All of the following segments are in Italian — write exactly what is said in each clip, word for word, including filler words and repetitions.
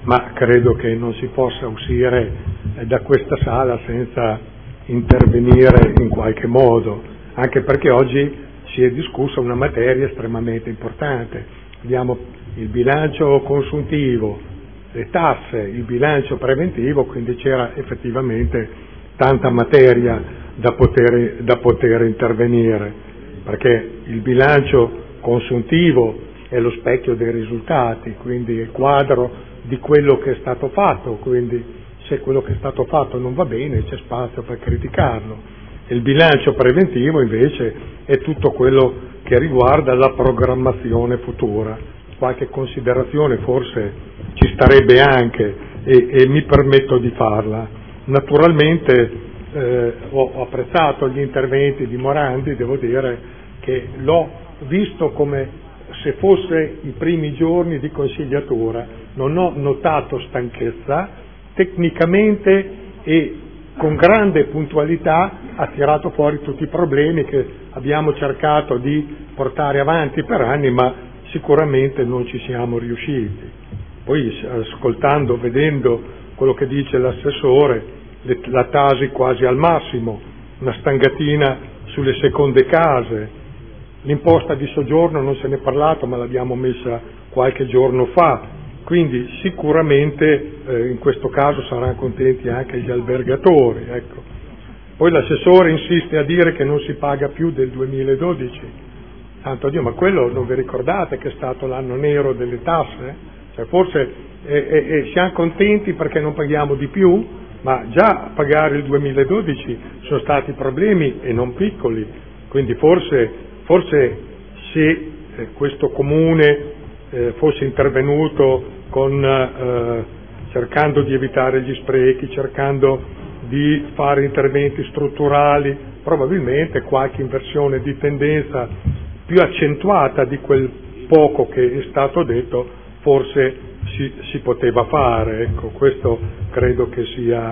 ma credo che non si possa uscire da questa sala senza intervenire in qualche modo, anche perché oggi si è discussa una materia estremamente importante. Abbiamo il bilancio consuntivo, le tasse, il bilancio preventivo, quindi c'era effettivamente tanta materia da poter, da poter intervenire, perché il bilancio consuntivo è lo specchio dei risultati, quindi il quadro di quello che è stato fatto, quindi se quello che è stato fatto non va bene c'è spazio per criticarlo. Il bilancio preventivo invece è tutto quello che riguarda la programmazione futura. Qualche considerazione forse ci starebbe anche e, e mi permetto di farla. Naturalmente eh, ho, ho apprezzato gli interventi di Morandi, devo dire che l'ho visto come se fosse i primi giorni di consigliatura, non ho notato stanchezza, tecnicamente e con grande puntualità ha tirato fuori tutti i problemi che abbiamo cercato di portare avanti per anni, ma sicuramente non ci siamo riusciti. Poi ascoltando, vedendo quello che dice l'assessore, le, la Tasi quasi al massimo, una stangatina sulle seconde case, l'imposta di soggiorno non se ne è parlato ma l'abbiamo messa qualche giorno fa, quindi sicuramente eh, in questo caso saranno contenti anche gli albergatori, ecco. Poi l'assessore insiste a dire che non si paga più del duemiladodici, santo Dio, ma quello non vi ricordate che è stato l'anno nero delle tasse? Cioè forse eh, eh, siamo contenti perché non paghiamo di più, ma già a pagare il duemiladodici sono stati problemi e non piccoli, quindi forse Forse se eh, questo comune eh, fosse intervenuto con, eh, cercando di evitare gli sprechi, cercando di fare interventi strutturali, probabilmente qualche inversione di tendenza più accentuata di quel poco che è stato detto forse si, si poteva fare. Ecco, questo credo che sia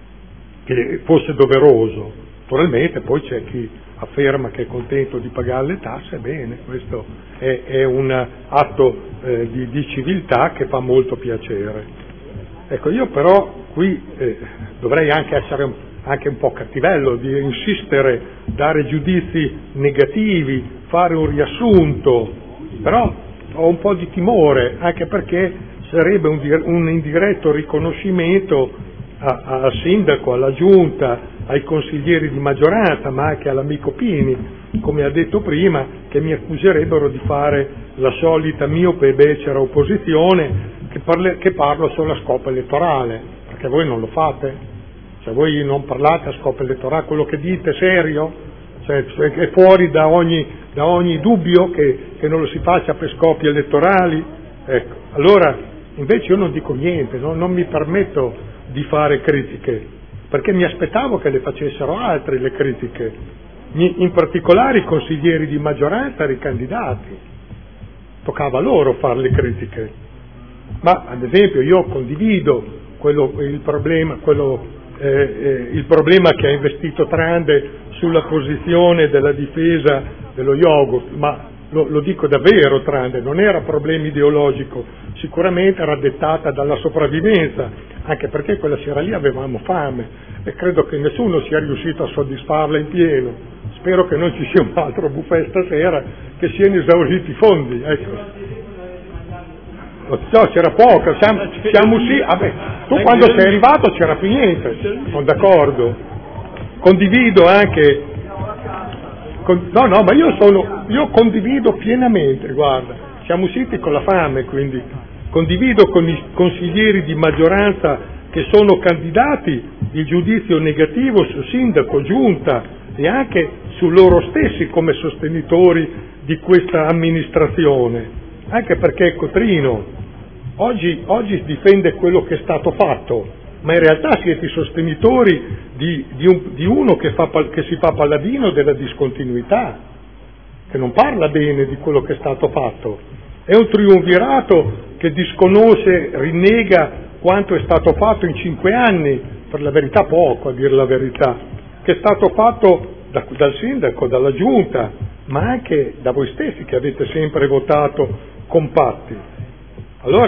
che fosse doveroso. Naturalmente poi c'è chi afferma che è contento di pagare le tasse, bene, questo è, è un atto eh, di, di civiltà che fa molto piacere. Ecco, io però qui eh, dovrei anche essere anche un po' cattivello, di insistere, dare giudizi negativi, fare un riassunto, però ho un po' di timore, anche perché sarebbe un, un indiretto riconoscimento a, a, al sindaco, alla giunta, ai consiglieri di maggioranza, ma anche all'amico Pini, come ha detto prima, che mi accuserebbero di fare la solita miope e becera opposizione che, parle, che parlo solo a scopo elettorale, perché voi non lo fate, cioè voi non parlate a scopo elettorale, quello che dite è serio, cioè è fuori da ogni, da ogni dubbio che, che non lo si faccia per scopi elettorali. Ecco, allora invece io non dico niente, no? Non mi permetto di fare critiche, perché mi aspettavo che le facessero altri le critiche, in particolare i consiglieri di maggioranza e i candidati, toccava loro fare le critiche. Ma ad esempio io condivido quello, il, problema, quello, eh, eh, il problema che ha investito Trande sulla posizione della difesa dello yogurt, ma lo, lo dico davvero, Trande, non era problema ideologico, sicuramente era dettata dalla sopravvivenza, anche perché quella sera lì avevamo fame e credo che nessuno sia riuscito a soddisfarla in pieno. Spero che non ci sia un altro buffet stasera, che siano esauriti i fondi, ecco. No, c'era poco, siamo, siamo sì, vabbè, tu quando sei arrivato c'era più niente, sono d'accordo, condivido anche, con, no no, ma io sono, io condivido pienamente, guarda, siamo usciti con la fame, quindi condivido con i consiglieri di maggioranza che sono candidati il giudizio negativo su sindaco, giunta e anche su loro stessi come sostenitori di questa amministrazione, anche perché Cotrino oggi, oggi difende quello che è stato fatto, ma in realtà siete i sostenitori di, di, un, di uno che, fa, che si fa paladino della discontinuità, che non parla bene di quello che è stato fatto. È un triumvirato che disconosce, rinnega quanto è stato fatto in cinque anni, per la verità poco, a dire la verità, che è stato fatto da, dal sindaco, dalla giunta, ma anche da voi stessi che avete sempre votato compatti. Allora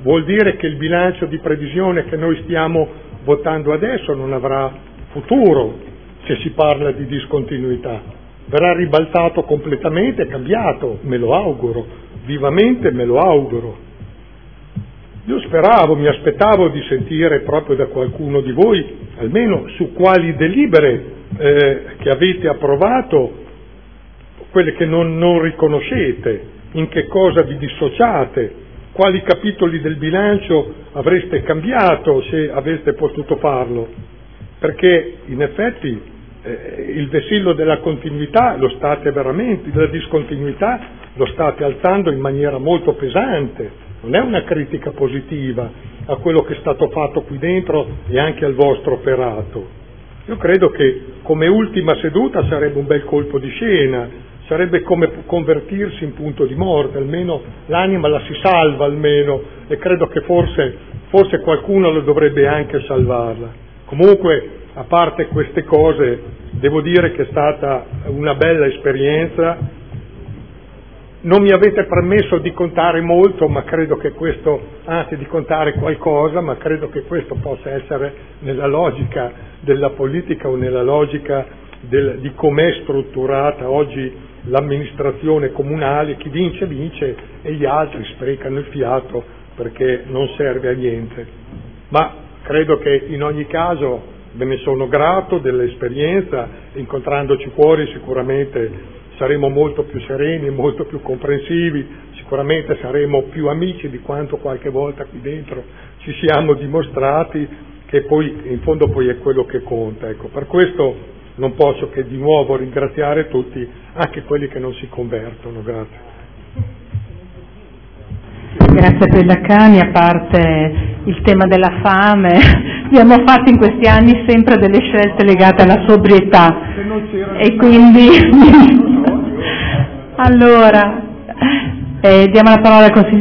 vuol dire che il bilancio di previsione che noi stiamo votando adesso non avrà futuro se si parla di discontinuità, verrà ribaltato completamente, cambiato, me lo auguro, vivamente me lo auguro. Io speravo, mi aspettavo di sentire proprio da qualcuno di voi, almeno su quali delibere eh, che avete approvato, quelle che non, non riconoscete, in che cosa vi dissociate, quali capitoli del bilancio avreste cambiato se aveste potuto farlo, perché in effetti eh, il vessillo della continuità lo state veramente, della discontinuità lo state alzando in maniera molto pesante, non è una critica positiva a quello che è stato fatto qui dentro e anche al vostro operato. Io credo che come ultima seduta sarebbe un bel colpo di scena, sarebbe come convertirsi in punto di morte, almeno l'anima la si salva almeno, e credo che forse, forse qualcuno lo dovrebbe anche salvarla. Comunque, a parte queste cose, devo dire che è stata una bella esperienza. Non mi avete permesso di contare molto, ma credo che questo, anzi di contare qualcosa, ma credo che questo possa essere nella logica della politica o nella logica del, di com'è strutturata oggi l'amministrazione comunale. Chi vince vince e gli altri sprecano il fiato perché non serve a niente. Ma credo che in ogni caso ve ne sono grato dell'esperienza, incontrandoci fuori sicuramente saremo molto più sereni, molto più comprensivi, sicuramente saremo più amici di quanto qualche volta qui dentro ci siamo dimostrati, che poi in fondo poi è quello che conta. Ecco, per questo non posso che di nuovo ringraziare tutti, anche quelli che non si convertono. Grazie. Grazie per la Cani, a parte il tema della fame, abbiamo fatto in questi anni sempre delle scelte legate alla sobrietà e quindi allora eh, diamo la parola al consigliere